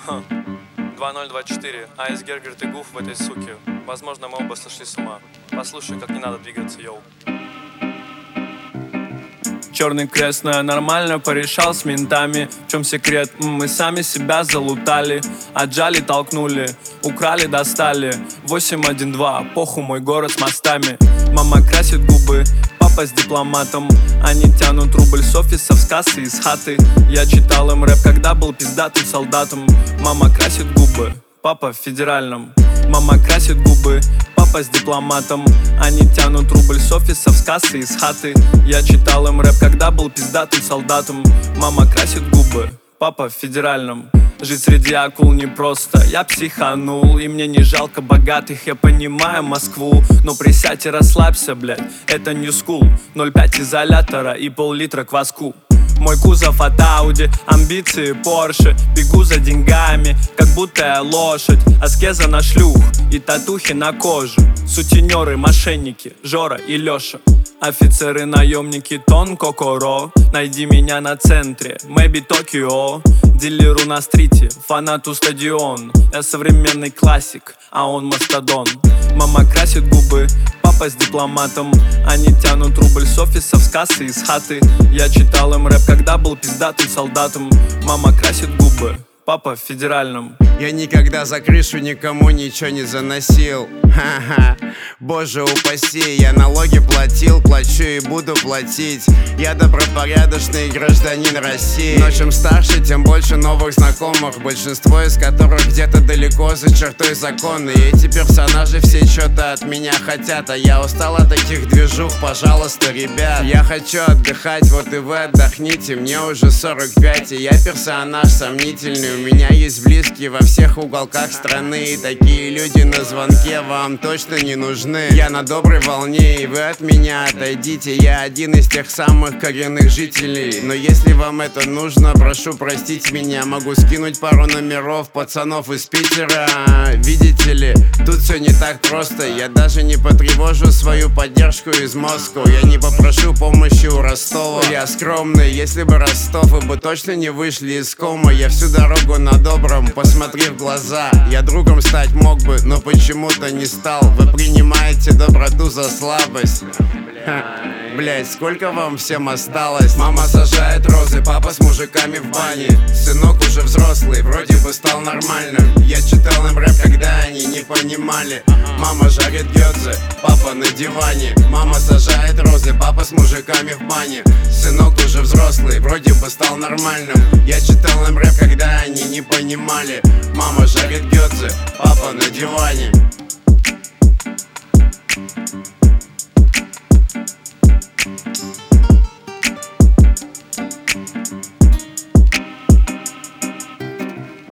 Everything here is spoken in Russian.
2024. Айсберг и Гуф в этой суке. Возможно, мы оба сошли с ума. Послушай, как не надо двигаться, йоу. Черный крест, но я нормально порешал с ментами. В чем секрет? Мы сами себя залутали. Отжали, толкнули, украли, достали. 812, похуй мой город с мостами. Мама красит губы, папа с дипломатом. Они тянут рубль с офисов, с кассы и с хаты. Я читал им рэп, когда был пиздатым солдатом. Мама красит губы, папа в федеральном. Мама красит губы, папа с дипломатом. Они тянут рубль с офисов, с кассы и с хаты. Я читал им рэп, когда был пиздатым солдатом. Мама красит губы, папа в федеральном. Жить среди акул непросто, я психанул. И мне не жалко богатых, я понимаю Москву. Но присядь и расслабься, блядь, это не скул. 0,5 изолятора и пол-литра кваску. Мой кузов от Ауди, амбиции Порше. Бегу за деньгами, как будто я лошадь. Аскеза на шлюх и татухи на коже. Сутенеры, мошенники, Жора и Леша. Офицеры, наемники, Тон, Кокоро. Найди меня на центре, maybe Токио. Дилеру на стрите, фанату стадион. Я современный классик, а он мастодон. Мама красит губы, папа с дипломатом. Они тянут рубль с офисов, с кассы и с хаты. Я читал им рэп, когда был пиздатым солдатом. Мама красит губы, папа в федеральном. Я никогда за крышу никому ничего не заносил. Ха-ха, боже упаси. Я налоги платил, плачу и буду платить. Я добропорядочный гражданин России. Но чем старше, тем больше новых знакомых. Большинство из которых где-то далеко за чертой закона. И эти персонажи все что-то от меня хотят. А я устал от таких движух, пожалуйста, ребят. Я хочу отдыхать, вот и вы отдохните. Мне уже 45, и я персонаж сомнительный. У меня есть близкие во всех уголках страны. И такие люди на звонке вам точно не нужны. Я на доброй волне, и вы от меня отойдите. Я один из тех самых коренных жителей. Но если вам это нужно, прошу простить меня. Могу скинуть пару номеров пацанов из Питера. Видите ли, тут все не так просто. Я даже не потревожу свою поддержку из Москвы. Я не попрошу помощи у Ростова. Я скромный, если бы Ростов, вы бы точно не вышли из кома. Я всю дорогу на добром, посмотри в глаза. Я другом стать мог бы, но почему-то не стал. Вы принимаете доброту за слабость. Блять, сколько вам всем осталось? Мама сажает розы, папа с мужиками в бане. Сынок уже взрослый, вроде бы стал нормальным. Я читал им рэп, когда они не понимали. Мама жарит гёдзе, папа на диване. Мама сажает розы, папа с мужиками в бане. Сынок уже взрослый, вроде бы стал нормальным. Я читал им рэп, когда они не понимали. Мама жарит гёдзе, папа на диване.